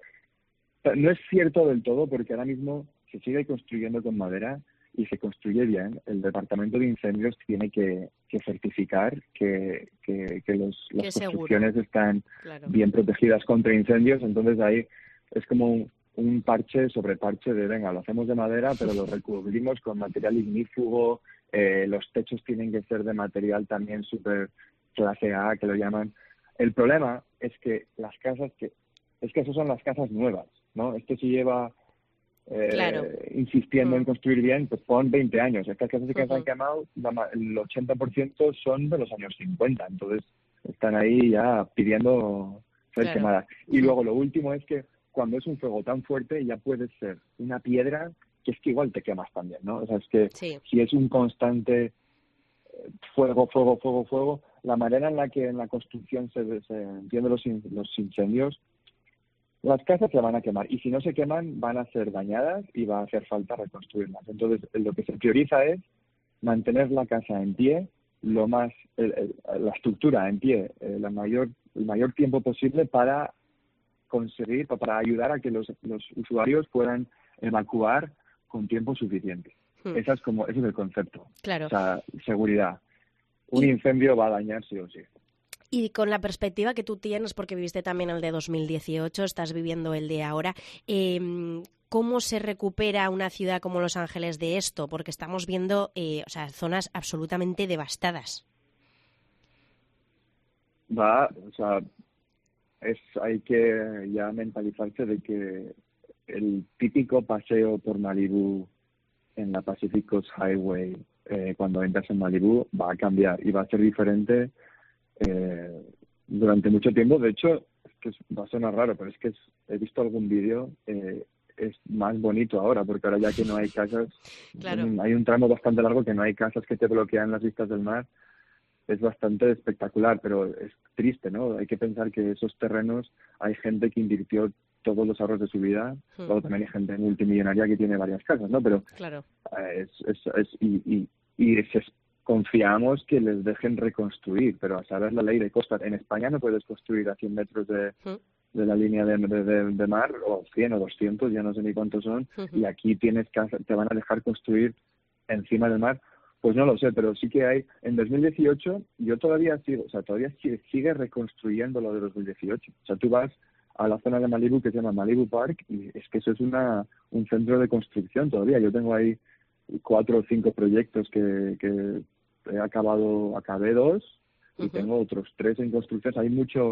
no es cierto del todo, porque ahora mismo se sigue construyendo con madera y se construye bien. El Departamento de Incendios tiene que, que certificar que, que, que los, Que las seguro. construcciones están Claro. bien protegidas contra incendios. Entonces ahí es como un, un parche sobre parche de, venga, lo hacemos de madera, pero lo recubrimos con material ignífugo. Eh, los techos tienen que ser de material también súper clase A, que lo llaman. El problema es que las casas, que es que esas son las casas nuevas, ¿no? Esto se lleva eh, Claro. insistiendo Mm. en construir bien, pues pon veinte años. Estas casas que se Ujú. han quemado, la ma- el ochenta por ciento son de los años cincuenta, entonces están ahí ya pidiendo ser Claro. quemadas. Y luego lo último es que cuando es un fuego tan fuerte ya puede ser una piedra que es que igual te quemas también, ¿no? O sea, es que Sí. si es un constante eh, fuego, fuego, fuego, fuego, la manera en la que en la construcción se, se entienden los, in- los incendios, las casas se van a quemar, y si no se queman van a ser dañadas y va a hacer falta reconstruirlas. Entonces lo que se prioriza es mantener la casa en pie, lo más el- el- la estructura en pie eh, la mayor el mayor tiempo posible para conseguir, para ayudar a que los, los usuarios puedan evacuar con tiempo suficiente. Hmm. Esa es como ese es el concepto. Claro. O sea, seguridad. Un incendio va a dañar sí o sí. Y con la perspectiva que tú tienes, porque viviste también el de dos mil dieciocho, estás viviendo el de ahora, eh, ¿cómo se recupera una ciudad como Los Ángeles de esto? Porque estamos viendo eh, o sea, zonas absolutamente devastadas. Va, o sea, es hay que ya mentalizarse de que el típico paseo por Malibú en la Pacific Coast Highway, eh, cuando entras en Malibú, va a cambiar y va a ser diferente eh, durante mucho tiempo. De hecho, es que es, va a sonar raro, pero es que es, he visto algún vídeo, eh, es más bonito ahora, porque ahora ya que no hay casas, Claro. hay un tramo bastante largo que no hay casas que te bloquean las vistas del mar. Es bastante espectacular, pero es triste, ¿no? Hay que pensar que esos terrenos hay gente que invirtió todos los ahorros de su vida, Hmm. luego también hay gente multimillonaria que tiene varias casas, ¿no? Pero Claro. eh, es, es, es y, y, y es- confiamos que les dejen reconstruir, pero a saber la ley de costas. En España no puedes construir a cien metros de, Hmm. de la línea de, de, de- de mar, o cien o doscientos, ya no sé ni cuántos son, Ujú. y aquí tienes casa, te van a dejar construir encima del mar. Pues no lo sé, pero sí que hay. En dos mil dieciocho yo todavía sigo, o sea, todavía sigue, sigue reconstruyendo lo de dos mil dieciocho. O sea, tú vas a la zona de Malibu que se llama Malibu Park y es que eso es una un centro de construcción todavía. Yo tengo ahí cuatro o cinco proyectos que, que he acabado, acabé dos y Ujú. tengo otros tres en construcción. Hay mucho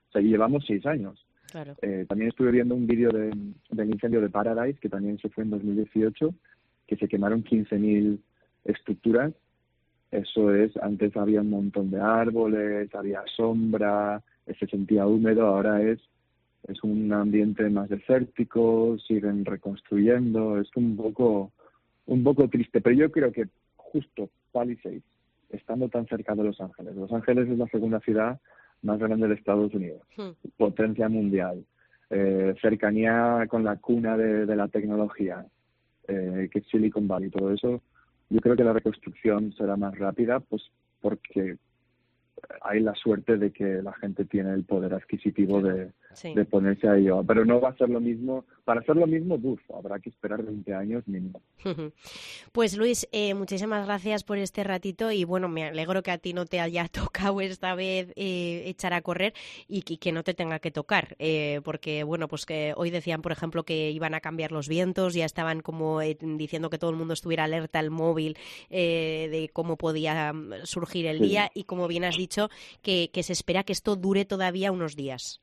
O sea, y llevamos seis años. Claro. Eh, también estuve viendo un vídeo de, del incendio de Paradise, que también se fue en dos mil dieciocho, que se quemaron quince mil estructuras. Eso es, antes había un montón de árboles, había sombra, se sentía húmedo, ahora es es un ambiente más desértico, siguen reconstruyendo, es un poco un poco triste, pero yo creo que justo Palisades, estando tan cerca de Los Ángeles, Los Ángeles es la segunda ciudad más grande de Estados Unidos, Hmm. potencia mundial, eh, cercanía con la cuna de, de la tecnología, eh, que es Silicon Valley, todo eso, yo creo que la reconstrucción será más rápida, pues porque hay la suerte de que la gente tiene el poder adquisitivo de, Sí. de ponerse a ello. Pero no va a ser lo mismo. Para hacer lo mismo, uf, habrá que esperar veinte años mínimo. Pues Luis, eh, muchísimas gracias por este ratito y bueno, me alegro que a ti no te haya tocado esta vez eh, echar a correr y que, que no te tenga que tocar, eh, porque bueno, pues que hoy decían, por ejemplo, que iban a cambiar los vientos, ya estaban como eh, diciendo que todo el mundo estuviera alerta al móvil eh, de cómo podía surgir el Sí. día y como bien has dicho, que, que se espera que esto dure todavía unos días.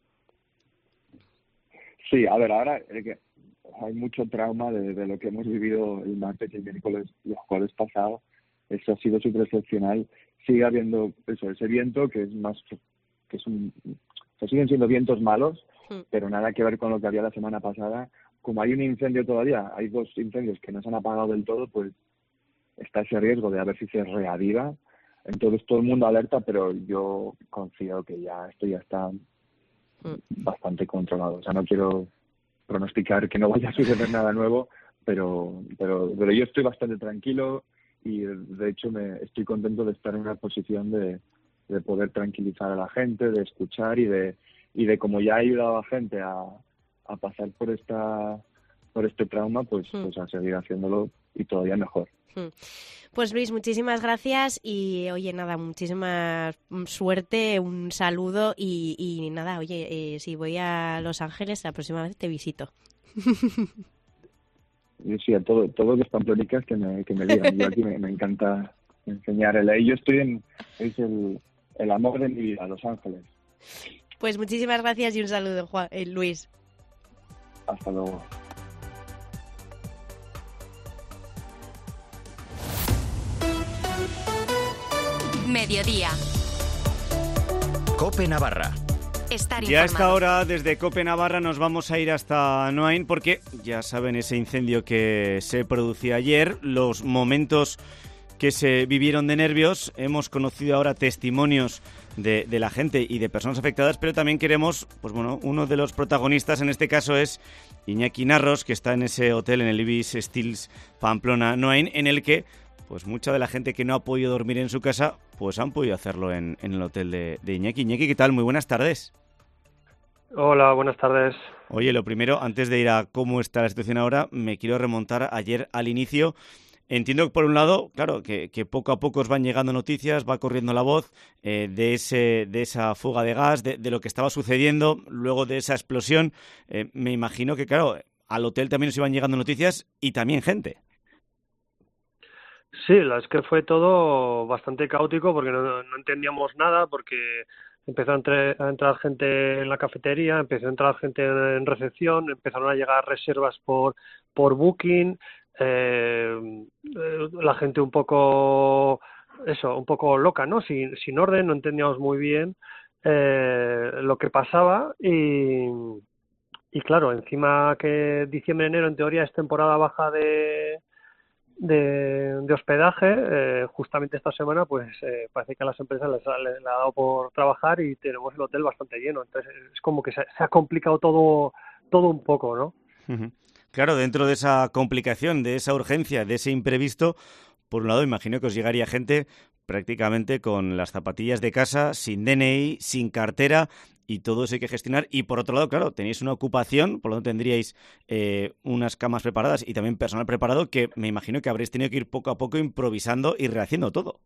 Sí, a ver, ahora eh, que hay mucho trauma de, de lo que hemos vivido el martes y el miércoles, los jueves pasados. Eso ha sido súper excepcional. Sigue habiendo eso, ese viento que es más, que es un, que siguen siendo vientos malos, Hmm. pero nada que ver con lo que había la semana pasada. Como hay un incendio todavía, hay dos incendios que no se han apagado del todo, pues está ese riesgo de a ver si se reaviva. Entonces todo el mundo alerta, pero yo confío que ya esto ya está bastante controlado. O sea, no quiero pronosticar que no vaya a suceder nada nuevo, pero, pero, pero yo estoy bastante tranquilo y de hecho me estoy contento de estar en una posición de, de poder tranquilizar a la gente, de escuchar y de y de como ya he ayudado a gente a, a pasar por esta por este trauma, pues, Mm. pues a seguir haciéndolo y todavía mejor. Hmm. Pues Luis, muchísimas gracias y oye, nada, muchísima suerte, un saludo y, y nada, oye, eh, si voy a Los Ángeles la próxima vez te visito. Y sí, a todo, todos los pamplonicas que me, que me digan. Yo aquí me, me encanta enseñar. El, yo estoy en, es el, el amor de mi vida, Los Ángeles. Pues muchísimas gracias y un saludo, Juan, eh, Luis. Hasta luego. Mediodía. Cope Navarra. Estar Y a esta informado. hora, desde Cope Navarra, nos vamos a ir hasta Noain porque ya saben ese incendio que se producía ayer, los momentos que se vivieron de nervios. Hemos conocido ahora testimonios de, de la gente y de personas afectadas, pero también queremos, pues bueno, uno de los protagonistas en este caso es Iñaki Narros, que está en ese hotel, en el Ibis Styles Pamplona Noain, en el que pues mucha de la gente que no ha podido dormir en su casa, pues han podido hacerlo en, en el hotel de, de Iñaki. Iñaki, ¿qué tal? Muy buenas tardes. Hola, buenas tardes. Oye, lo primero, antes de ir a cómo está la situación ahora, me quiero remontar ayer al inicio. Entiendo que por un lado, claro, que, que poco a poco os van llegando noticias, va corriendo la voz eh, de ese de esa fuga de gas, de, de lo que estaba sucediendo, luego de esa explosión. Eh, me imagino que, claro, al hotel también os iban llegando noticias y también gente. Sí, la es que fue todo bastante caótico porque no, no entendíamos nada, porque empezó a, entre, a entrar gente en la cafetería, empezó a entrar gente en recepción, empezaron a llegar reservas por por Booking, eh, eh, la gente un poco, eso, un poco loca, ¿no? Sin, sin orden, no entendíamos muy bien eh, lo que pasaba y, y claro, encima que diciembre-enero en teoría es temporada baja de De, de hospedaje, eh, justamente esta semana pues eh, parece que a las empresas les ha, les ha dado por trabajar y tenemos el hotel bastante lleno, entonces es como que se, se ha complicado todo todo un poco, ¿no? Uh-huh. Claro, dentro de esa complicación, de esa urgencia, de ese imprevisto, por un lado imagino que os llegaría gente prácticamente con las zapatillas de casa, sin D N I, sin cartera, y todo eso hay que gestionar. Y por otro lado, claro, tenéis una ocupación, por lo tanto tendríais eh, unas camas preparadas y también personal preparado que me imagino que habréis tenido que ir poco a poco improvisando y rehaciendo todo.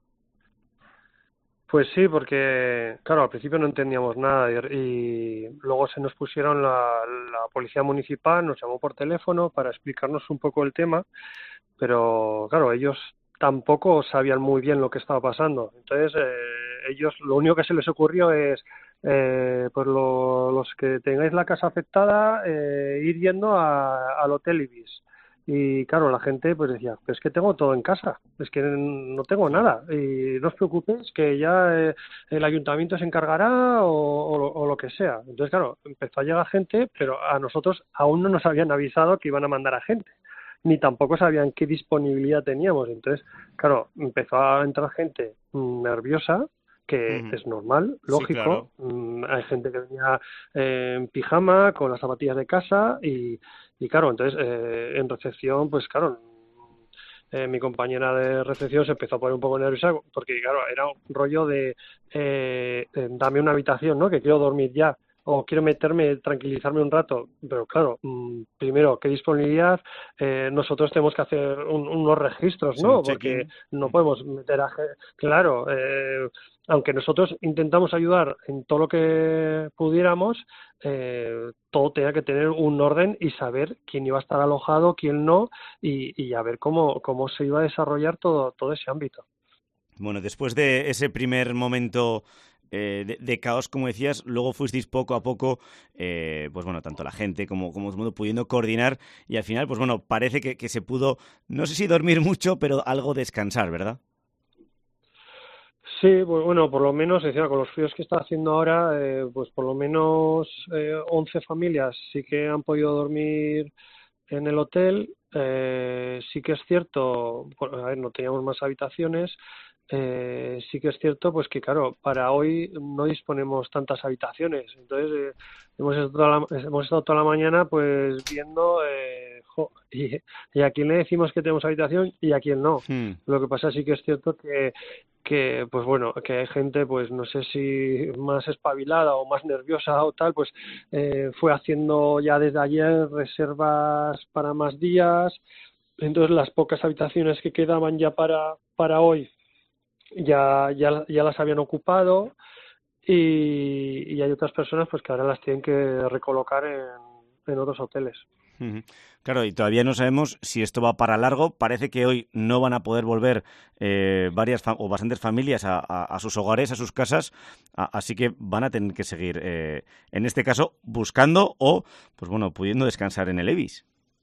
Pues sí, porque claro, al principio no entendíamos nada y, y luego se nos pusieron la, la policía municipal, nos llamó por teléfono para explicarnos un poco el tema, pero claro, ellos tampoco sabían muy bien lo que estaba pasando. Entonces, eh, ellos lo único que se les ocurrió es eh, pues lo, los que tengáis la casa afectada, eh, ir yendo a, al Hotel Ibis. Y claro, la gente pues decía, pues es que tengo todo en casa, es que no tengo nada, y no os preocupéis que ya eh, el ayuntamiento se encargará o, o, o lo que sea. Entonces claro, empezó a llegar gente, pero a nosotros aún no nos habían avisado que iban a mandar a gente, ni tampoco sabían qué disponibilidad teníamos. Entonces claro, empezó a entrar gente mmm, nerviosa, que uh-huh. es normal, lógico. Sí, claro. mm, hay gente que venía eh, en pijama, con las zapatillas de casa, y, y claro, entonces eh, en recepción, pues claro, eh, mi compañera de recepción se empezó a poner un poco nerviosa, porque claro, era un rollo de eh, eh, dame una habitación, ¿no? Que quiero dormir ya, o quiero meterme, tranquilizarme un rato. Pero claro, mmm, primero, ¿qué disponibilidad? Eh, nosotros tenemos que hacer un, unos registros, ¿no? Sí, porque no podemos meter a... Claro, eh, aunque nosotros intentamos ayudar en todo lo que pudiéramos, eh, todo tenía que tener un orden y saber quién iba a estar alojado, quién no, y, y a ver cómo, cómo se iba a desarrollar todo, todo ese ámbito. Bueno, después de ese primer momento eh, de, de caos, como decías, luego fuisteis poco a poco, eh, pues bueno, tanto la gente como, como todo el mundo pudiendo coordinar, y al final, pues bueno, parece que, que se pudo, no sé si dormir mucho, pero algo descansar, ¿verdad? Sí, pues bueno, por lo menos, decía, con los fríos que está haciendo ahora, eh, pues por lo menos eh, once familias sí que han podido dormir en el hotel. Eh, sí que es cierto, bueno, a ver, no teníamos más habitaciones. Eh, sí que es cierto, pues que claro, para hoy no disponemos tantas habitaciones. Entonces eh, hemos, estado toda la, hemos estado toda la mañana pues viendo eh, jo, y, y a quién le decimos que tenemos habitación y a quién no. Hmm. Lo que pasa sí que es cierto que que pues bueno, que hay gente pues no sé si más espabilada o más nerviosa o tal, pues eh, fue haciendo ya desde ayer reservas para más días. Entonces las pocas habitaciones que quedaban ya para para hoy ya ya ya las habían ocupado, y, y hay otras personas pues que ahora las tienen que recolocar en, en otros hoteles. Uh-huh. Claro, y todavía no sabemos si esto va para largo. Parece que hoy no van a poder volver eh, varias fam- o bastantes familias a, a, a sus hogares, a sus casas, a, así que van a tener que seguir, eh, en este caso, buscando o, pues bueno, pudiendo descansar en el Ibis.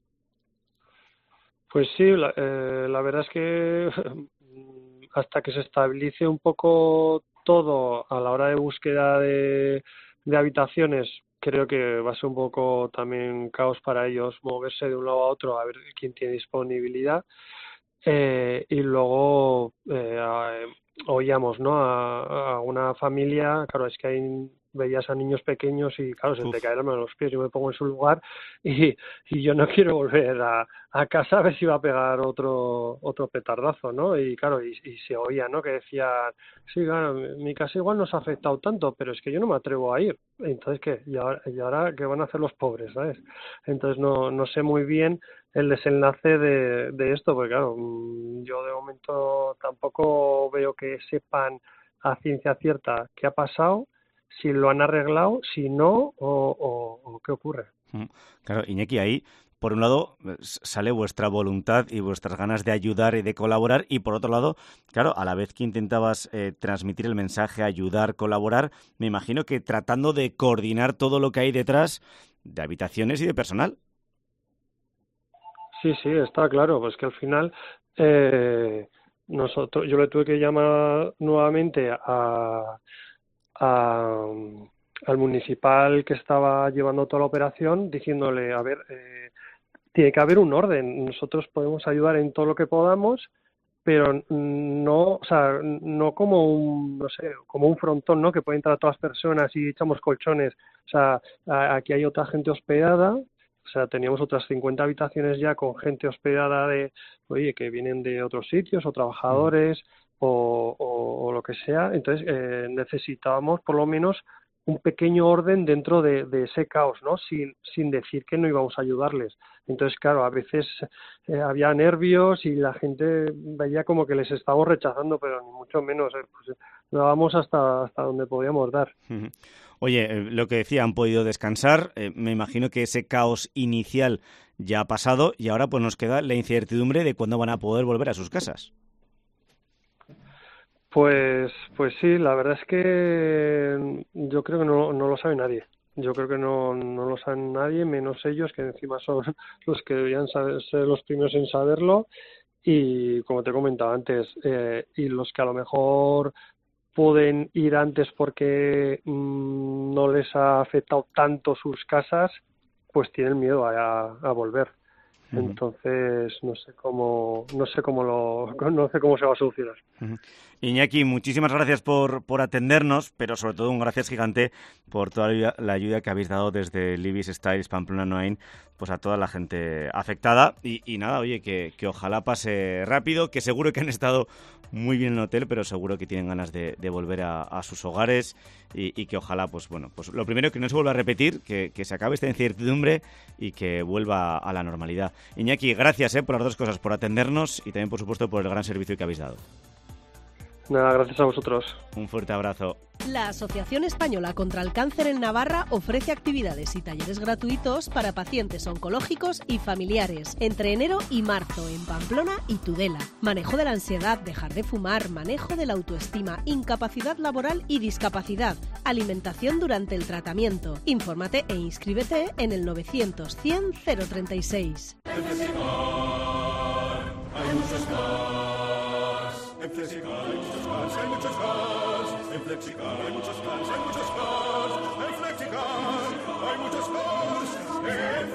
Pues sí, la, eh, la verdad es que hasta que se estabilice un poco todo a la hora de búsqueda de, de habitaciones, creo que va a ser un poco también caos para ellos moverse de un lado a otro a ver quién tiene disponibilidad. Eh, y luego eh, a, oíamos, ¿no? A, a una familia, claro, es que hay, veías a niños pequeños y claro, se Uf. te caen los pies. Yo me pongo en su lugar y, y yo no quiero volver a, a casa a ver si va a pegar otro otro petardazo, ¿no? Y claro, y, y se oía, ¿no? Que decían, sí, claro, mi casa igual no se ha afectado tanto, pero es que yo no me atrevo a ir. Entonces, ¿qué? ¿Y ahora, y ahora qué van a hacer los pobres, ¿sabes? Entonces no no sé muy bien el desenlace de, de esto, porque claro, yo de momento tampoco veo que sepan a ciencia cierta qué ha pasado, si lo han arreglado, si no, o, o, o qué ocurre. Claro, Iñaki, ahí, por un lado, sale vuestra voluntad y vuestras ganas de ayudar y de colaborar, y por otro lado, claro, a la vez que intentabas eh, transmitir el mensaje, ayudar, colaborar, me imagino que tratando de coordinar todo lo que hay detrás de habitaciones y de personal. Sí, sí, está claro, pues que al final eh, nosotros, yo le tuve que llamar nuevamente a, a al municipal que estaba llevando toda la operación, diciéndole, a ver, eh, tiene que haber un orden, nosotros podemos ayudar en todo lo que podamos, pero no, o sea, no como un, no sé, como un frontón, ¿no? Que pueden entrar todas las personas y echamos colchones. O sea, aquí hay otra gente hospedada. O sea, teníamos otras cincuenta habitaciones ya con gente hospedada de, oye, que vienen de otros sitios o trabajadores o, o, o lo que sea. Entonces, eh, necesitábamos por lo menos un pequeño orden dentro de, de ese caos, ¿no? Sin, sin decir que no íbamos a ayudarles. Entonces, claro, a veces eh, había nervios y la gente veía como que les estábamos rechazando, pero ni mucho menos. Eh, pues, dábamos hasta, hasta donde podíamos dar. Uh-huh. Oye, eh, lo que decía, han podido descansar. Eh, me imagino que ese caos inicial ya ha pasado y ahora pues nos queda la incertidumbre de cuándo van a poder volver a sus casas. Pues, pues sí, la verdad es que yo creo que no, no lo sabe nadie. Yo creo que no, no lo sabe nadie, menos ellos, que encima son los que deberían saber, ser los primeros en saberlo. Y como te comentaba antes, eh, y los que a lo mejor pueden ir antes porque mmm, no les ha afectado tanto sus casas, pues tienen miedo a, a volver. Uh-huh. Entonces no sé cómo no sé cómo lo no sé cómo se va a solucionar. Uh-huh. Iñaki, muchísimas gracias por, por atendernos, pero sobre todo un gracias gigante por toda la ayuda, la ayuda que habéis dado desde Libis Styles Pamplona Noain, pues a toda la gente afectada. Y, y nada, oye, que, que ojalá pase rápido, que seguro que han estado muy bien en el hotel, pero seguro que tienen ganas de, de volver a, a sus hogares y, y que ojalá, pues bueno, pues lo primero que no se vuelva a repetir, que, que se acabe esta incertidumbre y que vuelva a la normalidad. Iñaki, gracias eh, por las dos cosas, por atendernos y también, por supuesto, por el gran servicio que habéis dado. Nada, gracias a vosotros. Un fuerte abrazo. La Asociación Española contra el Cáncer en Navarra ofrece actividades y talleres gratuitos para pacientes oncológicos y familiares entre enero y marzo en Pamplona y Tudela. Manejo de la ansiedad, dejar de fumar, manejo de la autoestima, incapacidad laboral y discapacidad, alimentación durante el tratamiento. Infórmate e inscríbete en el novecientos cien cero treinta y seis. En Flexicar hay muchos más. En Flexicar hay muchos más, hay muchos más. En Flexicar hay muchos más, hay muchos más. En Flexicar hay muchos más. En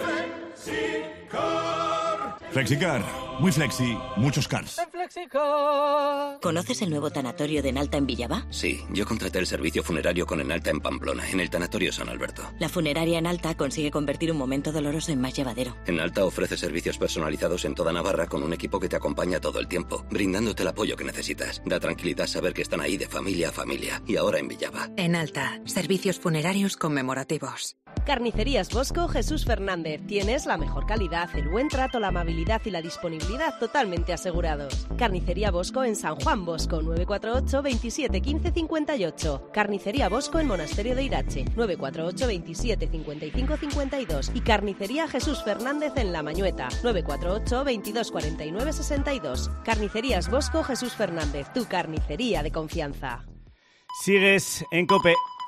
Flexicar. Flexicar, muy flexi, muchos cars. ¿Conoces el nuevo tanatorio de Enalta en Villaba? Sí, yo contraté el servicio funerario con Enalta en Pamplona, en el tanatorio San Alberto. La funeraria Enalta consigue convertir un momento doloroso en más llevadero. Enalta ofrece servicios personalizados en toda Navarra con un equipo que te acompaña todo el tiempo, brindándote el apoyo que necesitas. Da tranquilidad saber que están ahí de familia a familia. Y ahora en Villaba. Enalta, servicios funerarios conmemorativos. Carnicerías Bosco Jesús Fernández. Tienes la mejor calidad, el buen trato, la amabilidad y la disponibilidad totalmente asegurados. Carnicería Bosco en San Juan Bosco, nueve cuatro ocho, veintisiete, quince, cincuenta y ocho. Carnicería Bosco en Monasterio de Irache, nueve cuatro ocho, veintisiete, cincuenta y cinco, cincuenta y dos. Y Carnicería Jesús Fernández en La Mañueta, nueve cuatro ocho, veintidós, cuarenta y nueve, sesenta y dos. Carnicerías Bosco Jesús Fernández, tu carnicería de confianza. Sigues en COPE.